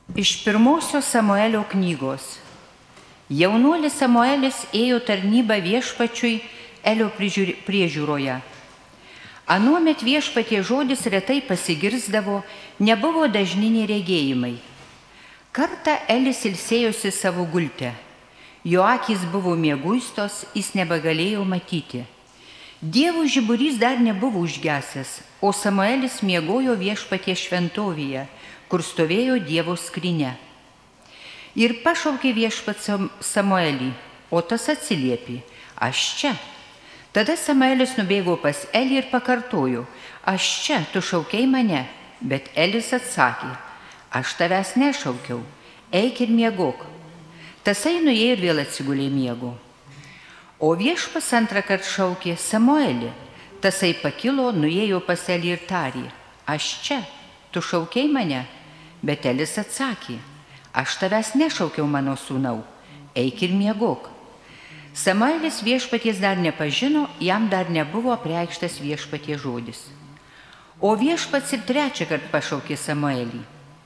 Iš pirmosios Samuelio knygos. Jaunuolis Samuelis ėjo tarnybą viešpačiui Elio priežiūroje. Anuomet viešpatie žodis retai pasigirsdavo, nebuvo dažniniai regėjimai. Kartą Elis ilsėjosi savo gulte. Jo akys buvo mieguistos, jis nebegalėjo matyti. Dievo žiburys dar nebuvo užgesęs, o Samuelis miegojo viešpatie šventovėje, kur stovėjo Dievo skrynia. Ir pašaukė viešpats Samuelį, o tas atsiliepė: aš čia. Tada Samuelis nubėgo pas Elį ir pakartojo: aš čia, tu šaukei mane. Bet Elis atsakė: aš tavęs nešaukiau, eik ir miegok. Tasai nuėjo ir vėl atsigulė miego. O viešpats antrą kartą šaukė: Samuelį. Tasai pakilo, nuėjo pas Elį ir tarė: aš čia, tu šaukei mane. Bet Elis atsakė: aš tavęs nešaukiau, mano sūnau, eik ir miegok. Samuelis viešpaties dar nepažino, jam dar nebuvo apreikštas viešpaties žodis. O viešpats ir trečią kartą pašaukė Samuelį.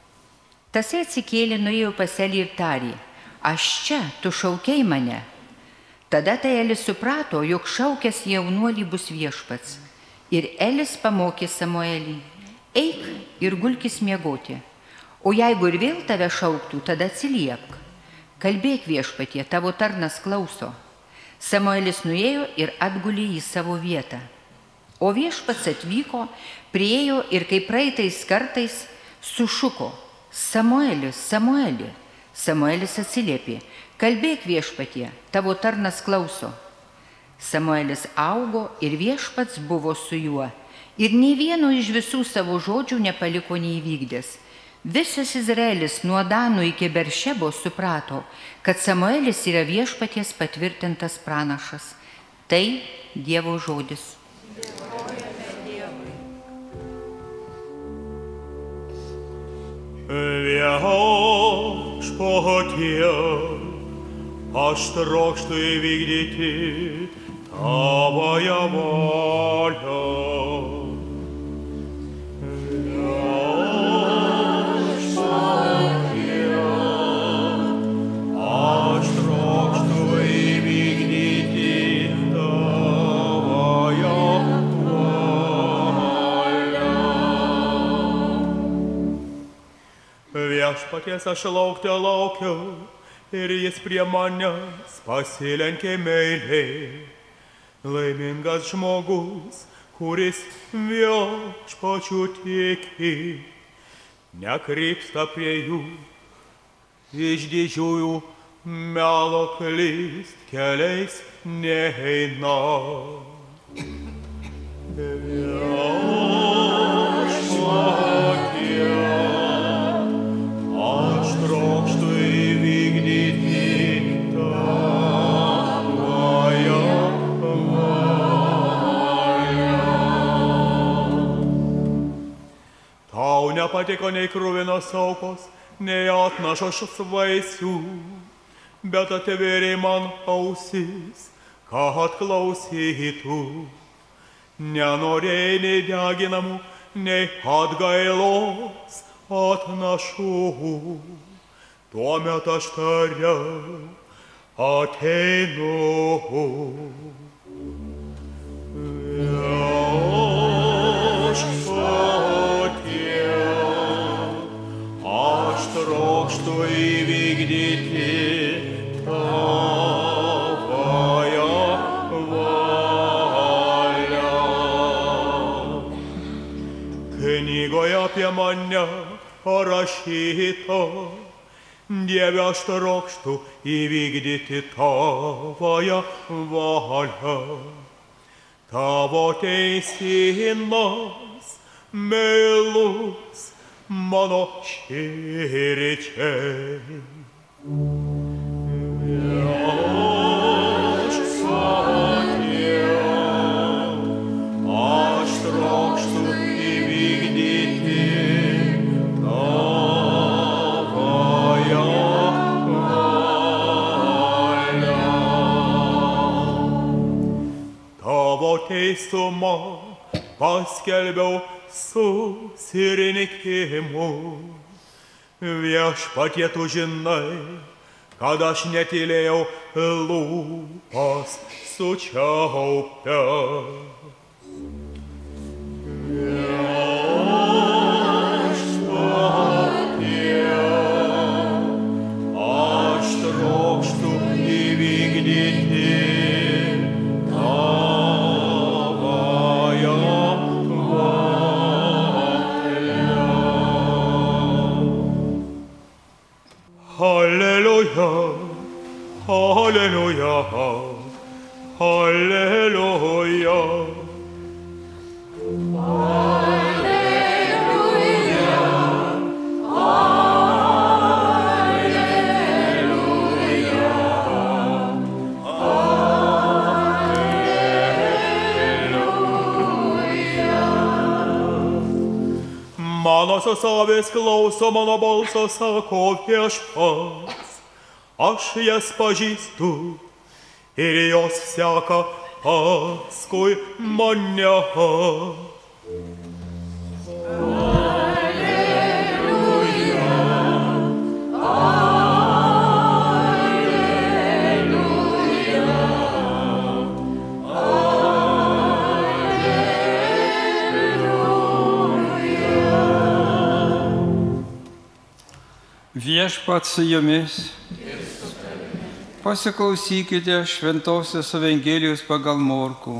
Tasai atsikėlė, nuėjo pas Elį ir tarė: aš čia, tu šaukei mane. Tada tai Elis suprato, jog šaukęs jaunuolį bus viešpats. Ir Elis pamokė Samuelį: eik ir gulkis miegoti. O jeigu ir vėl tave šauktų, tada atsiliepk. Kalbėk viešpatie, tavo tarnas klauso. Samuelis nuėjo ir atgulė į savo vietą. O viešpats atvyko, priėjo ir kaip praeitais kartais sušuko: Samueli, Samueli. Samuelis atsiliepė: kalbėk viešpatie, tavo tarnas klauso. Samuelis augo ir viešpats buvo su juo. Ir nei vieno iš visų savo žodžių nepaliko neįvykdęs. Visas Izraelis nuo Danų iki Beršebos suprato, kad Samuelis yra viešpaties patvirtintas pranašas. Tai Dievo žodis. Viešpatie, aš trokštu įvykdyti tavoją valią. Viešpaties aš laukiau ir jis prie manęs pasilenkė meiliai. Laimingas žmogus, kuris viešpačiu tiki, nekrypsta prie jų, iš didžiųjų melo klyst keliais neeina. Nepatiko nei kruvinos aukos, nei atnašos vaisių, bet atvėrė man ausis, kad klausytų. Nenorėjai nei deginamų, nei atgailos atnašų. Tuomet aš tariau: ateinu. Trokštu įvykdyti tavoją valią. Knygoje apie mane parašyta: Dieve, aš trokštu įvykdyti tavoją valią. Tavo teisynas meilus mano širdžiai. Viešpatie, aš trokštu įvykdyti tavoją valią. Tavo teisumą paskelbiau susirinkimų. Viešpatie tu žinai, kad aš netylėjau lūpas sučiaupęs. Aš trokštu įvykdyti tavąją valią. Halleluja, halleluja, halleluja. Manosios avys klauso mano balso, sako Viešpats. Aš jas pažįstu ir jos seka paskui mane. Viešpats su jumis. Pasiklausykite Šventosios Evangelijos pagal Morkų.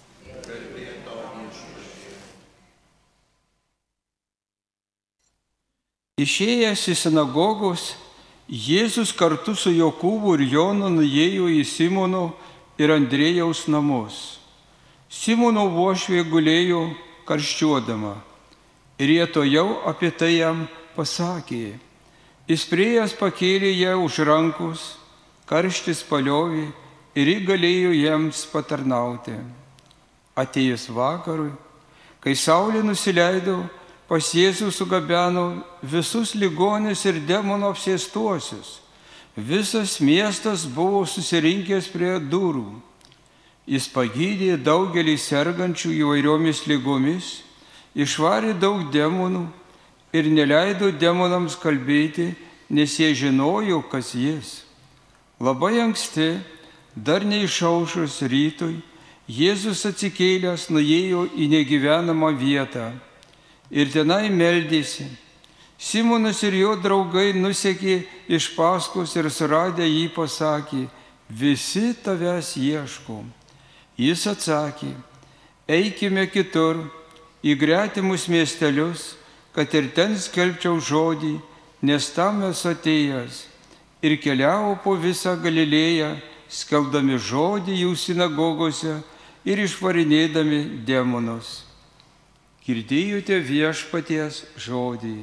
Išėjęs į sinagogos, Jėzus kartu su Jokūbu ir Jonu nuėjo į Simono ir Andriejaus namus. Simono uošvė gulėjo karščiuodama ir jie tojau apie tai jam pasakė. Jis priėjęs pakėlė ją už rankos, karštis paliovė ir ji galėjo jiems patarnauti. Atėjus vakarui, kai saulė nusileido, pas Jėzų sugabeno visus ligonius ir demonų apsėstuosius. Visas miestas buvo susirinkęs prie durų. Jis pagydė daugelį sergančių įvairiomis ligomis, išvarė daug demonų ir neleido demonams kalbėti, nes jie žinojo, kas jis. Labai anksti, dar neišaušus rytui, Jėzus atsikėlęs nuėjo į negyvenamą vietą ir tenai meldėsi. Simonas ir jo draugai nusekė iš paskos ir suradę jį pasakė, visi tavęs ieško. Jis atsakė, eikime kitur, į gretimus miestelius, kad ir ten skelbčiau žodį, nes tam esu atėjęs. Ir keliavo po visą Galilėją, skelbdami žodį jų sinagogose ir išvarinėdami demonus. Girdėjote Viešpaties žodį.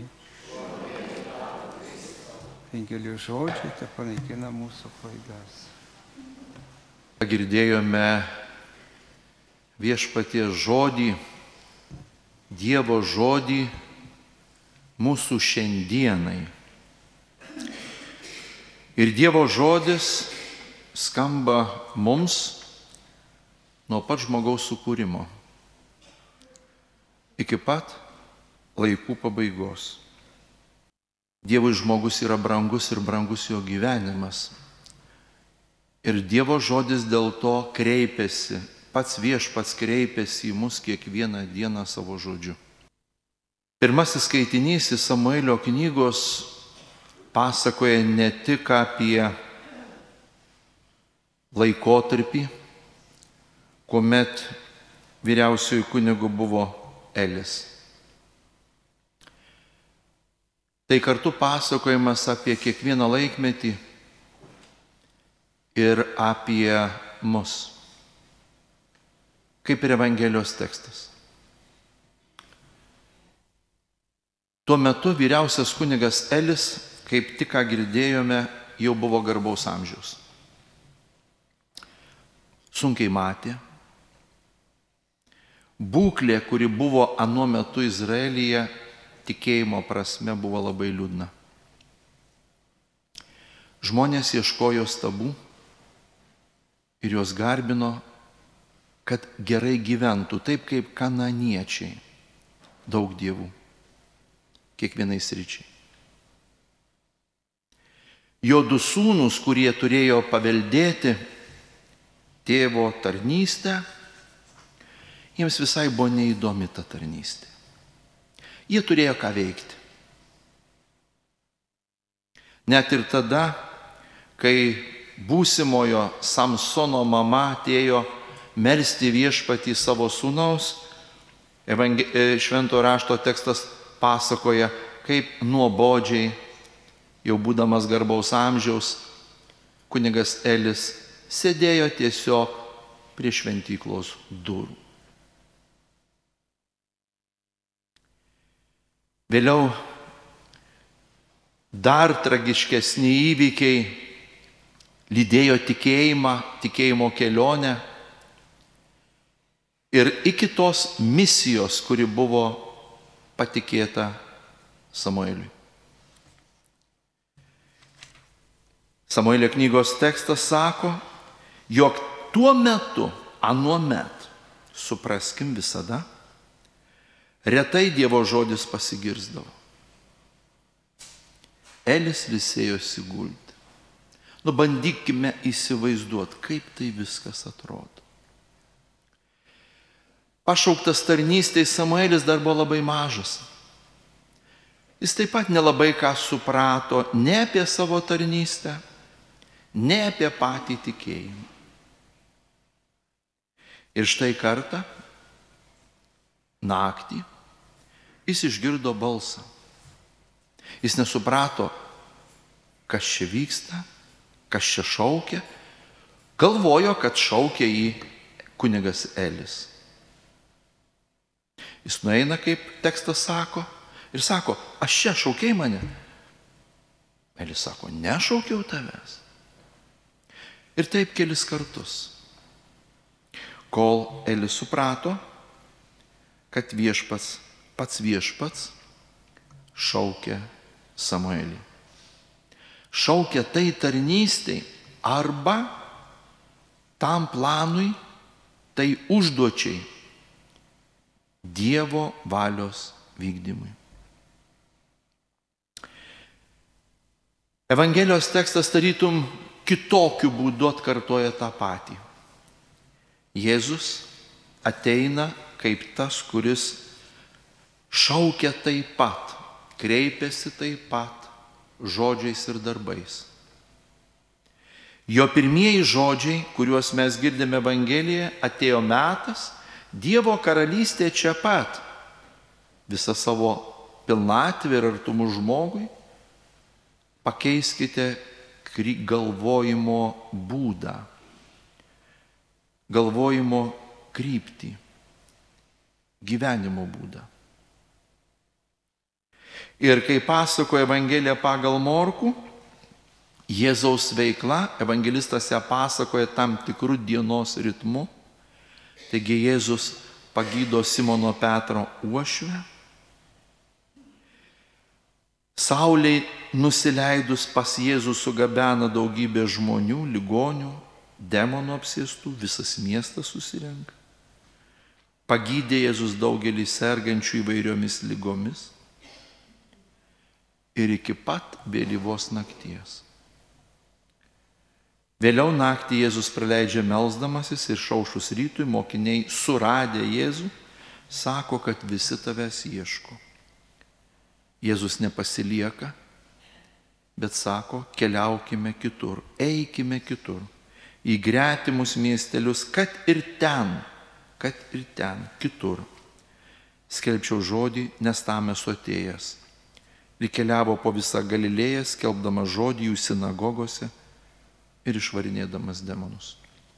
Evangelijos žodžiai te panaikina mūsų klaidas. Girdėjome Viešpaties žodį, Dievo žodį mūsų šiandienai. Ir Dievo žodis skamba mums nuo pat žmogaus sukūrimo iki pat laikų pabaigos. Dievui žmogus yra brangus ir brangus jo gyvenimas. Ir Dievo žodis dėl to kreipiasi, pats Viešpats kreipiasi į mus kiekvieną dieną savo žodžiu. Pirmasis skaitinys iš Samuelio knygos pasakoja ne tik apie laikotarpį, kuomet vyriausiuoju kunigu buvo Elis. Tai kartu pasakojimas apie kiekvieną laikmetį ir apie mus, kaip ir Evangelijos tekstas. Tuo metu vyriausias kunigas Elis, kaip tik ką girdėjome, jau buvo garbaus amžiaus. Sunkiai matė. Būklė, kuri buvo anuo metu Izraelyje, tikėjimo prasme buvo labai liūdna. Žmonės ieškojo stabų ir juos garbino, kad gerai gyventų, taip kaip kananiečiai, daug dievų, kiekvienai sričiai. Jo 2 sūnūs, kurie turėjo paveldėti tėvo tarnystę, jiems visai buvo neįdomi ta tarnystė. Jie turėjo ką veikti. Net ir tada, kai būsimojo Samsono mama atėjo melsti viešpatį savo sūnaus, Šventojo rašto tekstas pasakoja, kaip nuobodžiai, jau būdamas garbaus amžiaus, kunigas Elis sėdėjo tiesiog prie šventyklos durų. Vėliau dar tragiškesni įvykiai lydėjo tikėjimo kelionę ir iki tos misijos, kuri buvo patikėta Samueliui. Samuelio knygos tekstas sako, jog tuo metu, anuomet, supraskim visada, retai Dievo žodis pasigirsdavo. Elis ilsėjosi gulti. Bandykime įsivaizduoti, kaip tai viskas atrodo. Pašauktas tarnystei Samuelis dar buvo labai mažas. Jis taip pat nelabai ką suprato ne apie savo tarnystę, ne apie patį tikėjimą. Ir štai kartą, naktį, jis išgirdo balsą. Jis nesuprato, kas čia vyksta, kas čia šaukia. Galvojo, kad šaukia jį kunigas Elis. Jis nueina, kaip tekstas sako, ir sako, aš čia šaukiai mane. Elis sako, nešaukiau tavęs. Ir taip kelis kartus, kol Elis suprato, kad pats viešpats šaukia Samuelį. Šaukia tai tarnystei arba tam planui, tai užduočiai, Dievo valios vykdymui. Evangelijos tekstas tarytum kitokiu būdu atkartoja tą patį. Jėzus ateina kaip tas, kuris šaukia taip pat, kreipiasi taip pat žodžiais ir darbais. Jo pirmieji žodžiai, kuriuos mes girdime Evangelijoje, atėjo metas, Dievo karalystė čia pat. Visą savo pilnatvę ir artumų žmogui pakeiskite galvojimo būdą, galvojimo kryptį, gyvenimo būdą. Ir kai pasakoja Evangelija pagal Morkų, Jėzaus veikla, evangelistas ją pasakoja tam tikrų dienos ritmu. Taigi Jėzus pagydo Simono Petro uošvę. Saulei nusileidus pas Jėzų sugabena daugybė žmonių, ligonių, demonų apsėstų, visas miestas susirenka. Pagydė Jėzus daugelį sergančių įvairiomis ligomis. Ir iki pat vėlyvos nakties. Vėliau naktį Jėzus praleidžia melsdamasis ir šaušus rytui mokiniai suradę Jėzų sako, kad visi tavęs ieško. Jėzus nepasilieka, bet sako, keliaukime kitur, eikime kitur, į gretimus miestelius, kad ir ten, kitur. Skelbčiau žodį, nes tam esu atėjęs. Ir keliavo po visą Galilėją, skelbdamas žodį jų sinagogose ir išvarinėdamas demonus.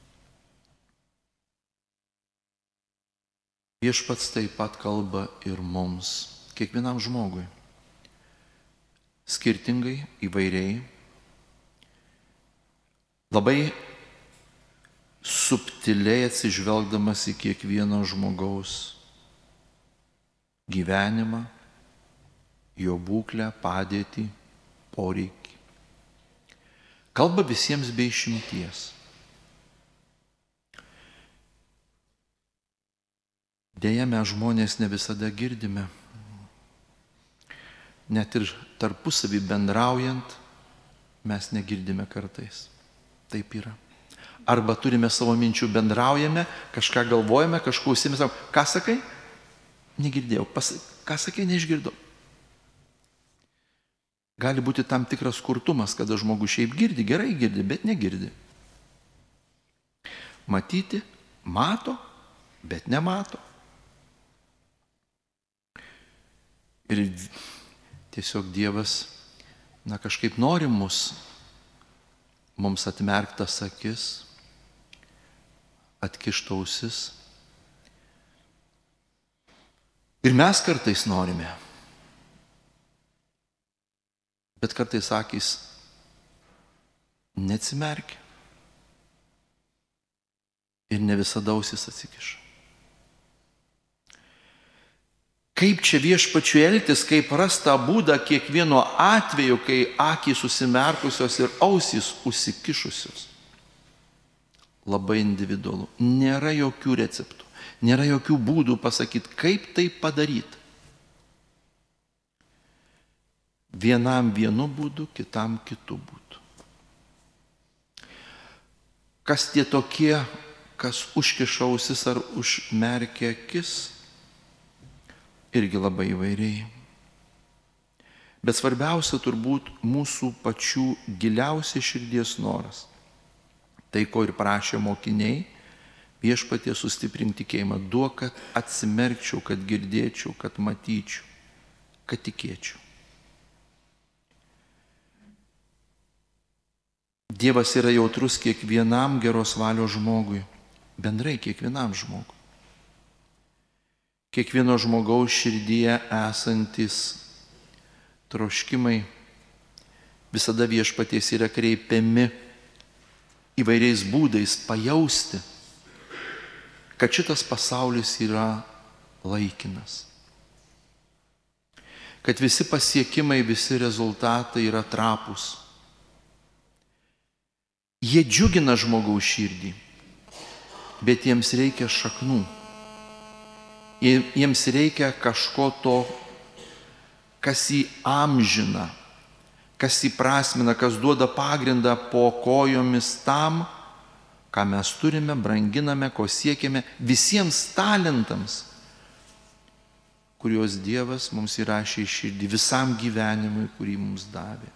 Viešpats taip pat kalba ir mums, kiekvienam žmogui. Skirtingai, įvairiai, labai subtiliai atsižvelgdamas į kiekvieno žmogaus gyvenimą, jo būklę, padėtį, poreikį. Kalba visiems be išimties. Deja, mes žmonės ne visada girdime. Net ir tarpusavį bendraujant, mes negirdime kartais. Taip yra. Arba turime savo minčių, bendraujame, kažką galvojame, kažką užsimės, ką sakai? Negirdėjau. Ką sakai, neišgirdau. Gali būti tam tikras kurtumas, kada žmogus šiaip girdi, gerai girdi, bet negirdi. Matyti, mato, bet nemato. Ir tiesiog Dievas, kažkaip nori mums atmerktas akis, atkišt ausis. Ir mes kartais norime. Bet kartais akys neatsimerkia. Ir ne visada ausis atsikiša. Kaip čia Viešpačiui elgtis, kaip rasti tą būdą kiekvieno atveju, kai akys susimerkusios ir ausys užsikišusios. Labai individualu. Nėra jokių receptų, nėra jokių būdų pasakyti, kaip tai padaryti. Vienam vienu būdu, kitam kitu būdu. Kas tie tokie, kas užkiša ausis ar užmerkia akis, irgi labai įvairiai. Bet svarbiausia turbūt mūsų pačių giliausia širdies noras. Tai, ko ir prašė mokiniai, Viešpatie sustiprink tikėjimą, duok, kad atsimerkčiau, kad girdėčiau, kad matyčiau, kad tikėčiau. Dievas yra jautrus kiekvienam geros valios žmogui, bendrai kiekvienam žmogui. Kiekvieno žmogaus širdyje esantis troškimai visada Viešpaties yra kreipiami įvairiais būdais pajausti, kad šitas pasaulis yra laikinas. Kad visi pasiekimai, visi rezultatai yra trapūs. Jie džiugina žmogaus širdį, bet jiems reikia šaknų. Jiems reikia kažko to, kas jį amžina, kas jį prasmina, kas duoda pagrindą po kojomis tam, ką mes turime, branginame, ko siekiame, visiems talentams, kuriuos Dievas mums įrašė į širdį, visam gyvenimui, kurį mums davė.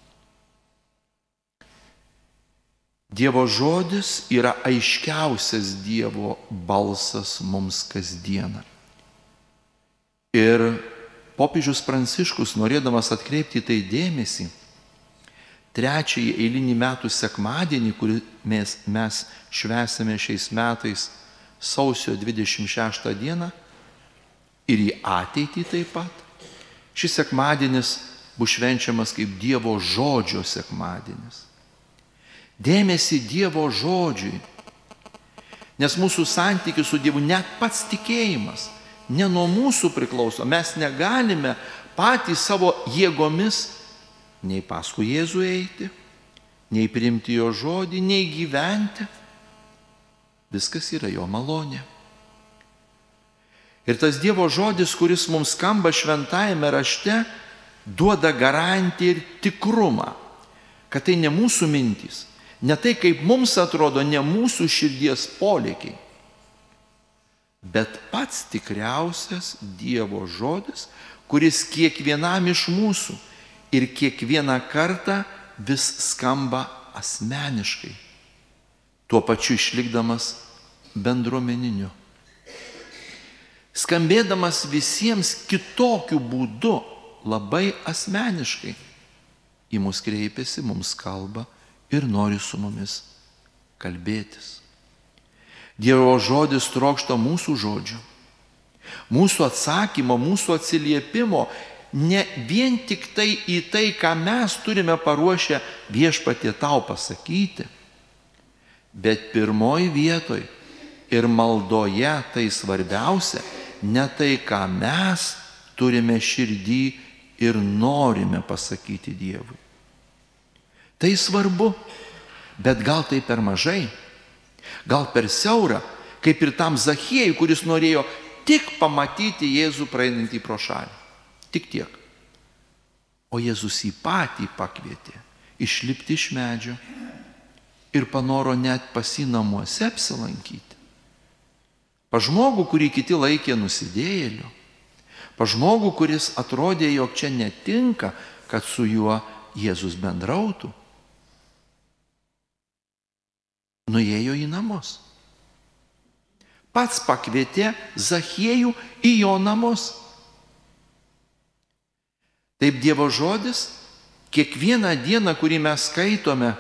Dievo žodis yra aiškiausias Dievo balsas mums kasdieną. Ir popiežius Pranciškus, norėdamas atkreipti tai dėmesį, trečiąjį eilinį metų sekmadienį, kurį mes švęsime šiais metais sausio 26 dieną ir į ateitį taip pat, šis sekmadienis bus švenčiamas kaip Dievo žodžio sekmadienis. Dėmesį Dievo žodžiui, nes mūsų santykis su Dievu, net pats tikėjimas, ne nuo mūsų priklauso. Mes negalime patys savo jėgomis nei paskui Jėzų eiti, nei priimti jo žodį, nei gyventi. Viskas yra jo malonė. Ir tas Dievo žodis, kuris mums skamba šventajame rašte, duoda garantiją ir tikrumą, kad tai ne mūsų mintys, ne tai, kaip mums atrodo, ne mūsų širdies polėkiai, bet pats tikriausias Dievo žodis, kuris kiekvienam iš mūsų ir kiekvieną kartą vis skamba asmeniškai, tuo pačiu išlikdamas bendruomeniniu. Skambėdamas visiems kitokiu būdu, labai asmeniškai, į mus kreipiasi, mums kalba ir nori su mumis kalbėtis. Dievo žodis trokšta mūsų žodžių, mūsų atsakymo, mūsų atsiliepimo, ne vien tik tai į tai, ką mes turime paruošę Viešpatie tau pasakyti, bet pirmoj vietoj ir maldoje tai svarbiausia, ne tai, ką mes turime širdį ir norime pasakyti Dievui. Tai svarbu, bet gal tai per mažai, gal per siaura, kaip ir tam Zachiejui, kuris norėjo tik pamatyti Jėzų praeinantį pro šalį. Tik tiek. O Jėzus jį patį pakvietė išlipti iš medžio ir panoro net pas jį namuose apsilankyti. Pa žmogų, kurį kiti laikė nusidėjėliu, pa žmogų, kuris atrodė, jog čia netinka, kad su juo Jėzus bendrautų, nuėjo į namus. Pats pakvietė Zachiejų į jo namus. Taip Dievo žodis, kiekvieną dieną, kurį mes skaitome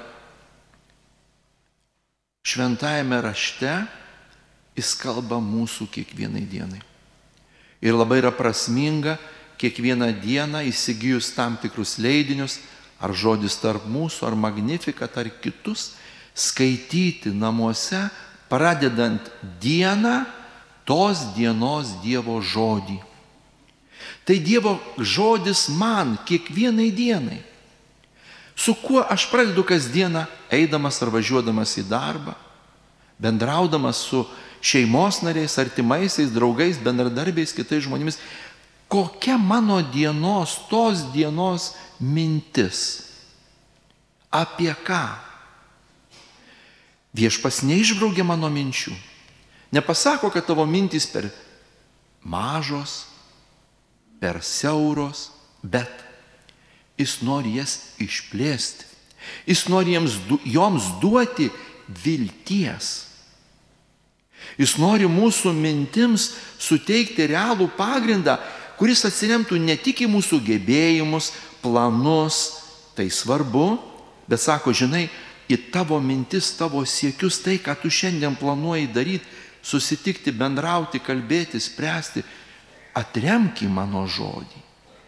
šventajame rašte, jis kalba mūsų kiekvienai dienai. Ir labai yra prasminga kiekvieną dieną įsigijus tam tikrus leidinius, ar žodis tarp mūsų, ar Magnificat, ar kitus, skaityti namuose, pradedant dieną, tos dienos Dievo žodį. Tai Dievo žodis man kiekvienai dienai. Su kuo aš pradedu kasdieną, eidamas ar važiuodamas į darbą, bendraudamas su šeimos nariais, artimaisiais, draugais, bendradarbiais, kitais žmonėmis, kokia mano dienos, tos dienos mintis? Apie ką? Viešpats neišbraukė mano minčių. Nepasako, kad tavo mintys per mažos, per siauros, bet jis nori jas išplėsti. Jis nori joms duoti vilties. Jis nori mūsų mintims suteikti realų pagrindą, kuris atsiremtų ne tik į mūsų gebėjimus, planus, tai svarbu, bet sako, žinai, į tavo mintis, tavo siekius, tai, ką tu šiandien planuoji daryti, susitikti, bendrauti, kalbėti, spręsti, atremk į mano žodį.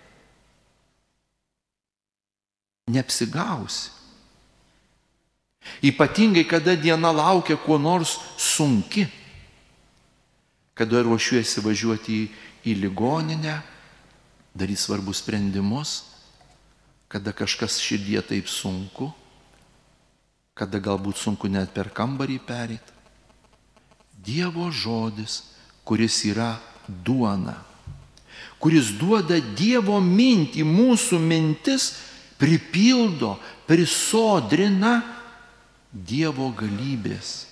Neapsigausi. Ypatingai, kada diena laukia kuo nors sunki, kada ruošiuosi važiuoti į ligoninę, daryti svarbus sprendimus, kada kažkas širdie taip sunku, kada galbūt sunku net per kambarį pereiti. Dievo žodis, kuris yra duona, kuris duoda Dievo mintį, mūsų mintis pripildo, prisodrina Dievo galybės.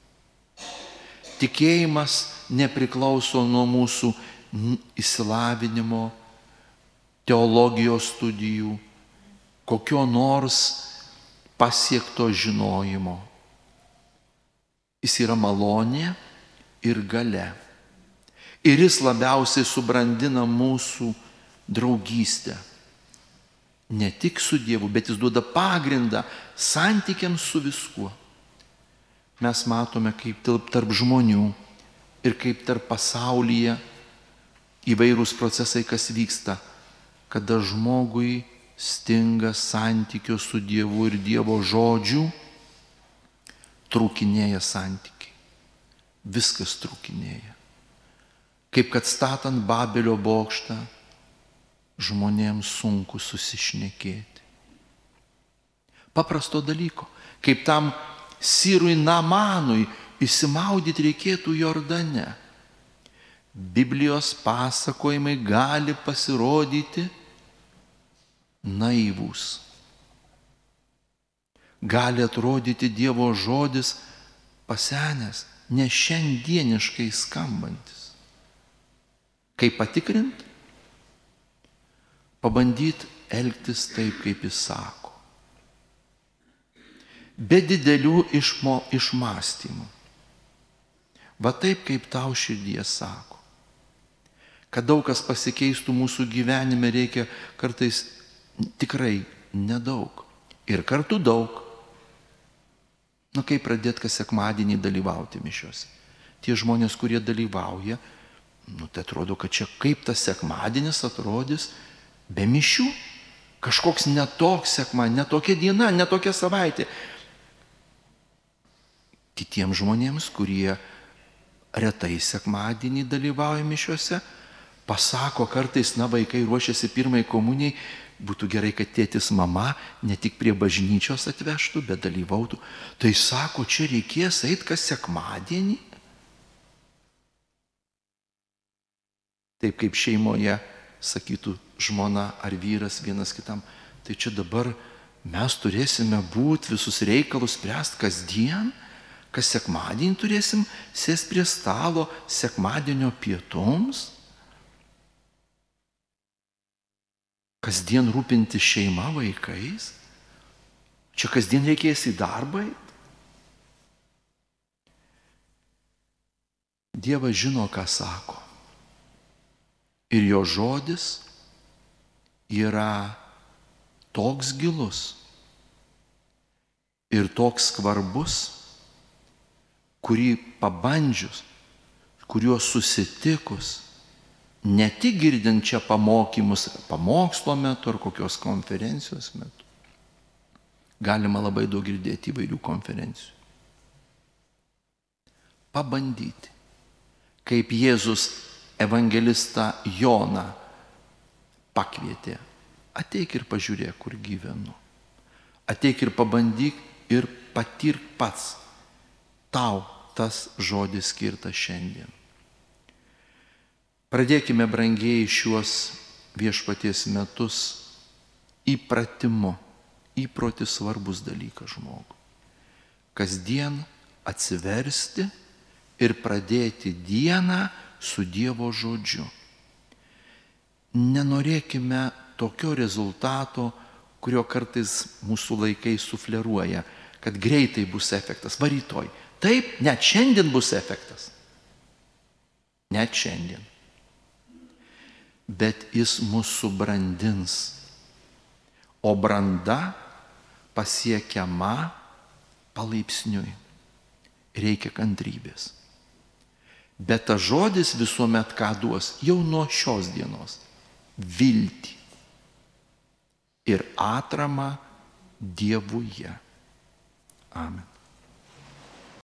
Tikėjimas nepriklauso nuo mūsų išsilavinimo, teologijos studijų, kokio nors pasiekto žinojimo. Jis yra malonė ir galia. Ir jis labiausiai subrandina mūsų draugystę. Ne tik su Dievu, bet jis duoda pagrindą santykiams su viskuo. Mes matome, kaip tarp žmonių ir kaip tarp pasaulyje įvairūs procesai, kas vyksta, kada žmogui stinga santykio su Dievu ir Dievo žodžių, trūkinėja santykiai. Viskas trūkinėja. Kaip kad statant Babelio bokštą, žmonėms sunku susišnekėti. Paprasto dalyko, kaip tam sirui Namanui įsimaudyti reikėtų Jordane. Biblijos pasakojimai gali pasirodyti naivūs. Gali atrodyti Dievo žodis pasenęs, ne šiandieniškai skambantis. Kaip patikrint? Pabandyti elgtis taip, kaip jis sako. Be didelių išmąstymų. Va taip, kaip tau širdie sako. Kad daug kas pasikeistų mūsų gyvenime, reikia kartais tikrai nedaug. Ir kartu daug. Kaip pradėti kas sekmadienį dalyvauti mišiuose? Tie žmonės, kurie dalyvauja, tai atrodo, kad čia kaip tas sekmadienis atrodys be mišių. Kažkoks netoks sekmadienis, netokia diena, netokia savaitė. Kitiems žmonėms, kurie retai sekmadienį dalyvauja mišiuose, pasako kartais, vaikai ruošiasi pirmai komunijai, būtų gerai, kad tėtis mama ne tik prie bažnyčios atvežtų, bet dalyvautų. Tai sako, čia reikės eiti kas sekmadienį. Taip kaip šeimoje sakytų žmona ar vyras vienas kitam, tai čia dabar mes turėsime būti visus reikalus spręsti kasdien, kas sekmadienį turėsim sėsti prie stalo sekmadienio pietoms, kasdien rūpinti šeima vaikais, čia kasdien reikės į darbą. Dievas žino, ką sako. Ir jo žodis yra toks gilus ir toks skvarbus, kurį pabandžius, kuriuo susitikus, ne tik girdint čia pamokymus, pamokslo metu ar kokios konferencijos metu. Galima labai daug girdėti įvairių konferencijų. Pabandyti, kaip Jėzus evangelistą Joną pakvietė. Ateik ir pažiūrėk, kur gyvenu. Ateik ir pabandyk ir patirk pats. Tau tas žodis skirtas šiandien. Pradėkime, brangieji, šiuos viešpaties metus įpratimu. Įprotis svarbus dalykas žmogui. Kasdien atsiversti ir pradėti dieną su Dievo žodžiu. Nenorėkime tokio rezultato, kurio kartais mūsų laikai sufleruoja, kad greitai bus efektas, va rytoj. Taip, net šiandien bus efektas. Net šiandien. Bet jis mus subrandins. O branda pasiekiama palaipsniui. Reikia kantrybės. Bet tas žodis visuomet ką duos jau nuo šios dienos? Viltį ir atramą Dievuje. Amen.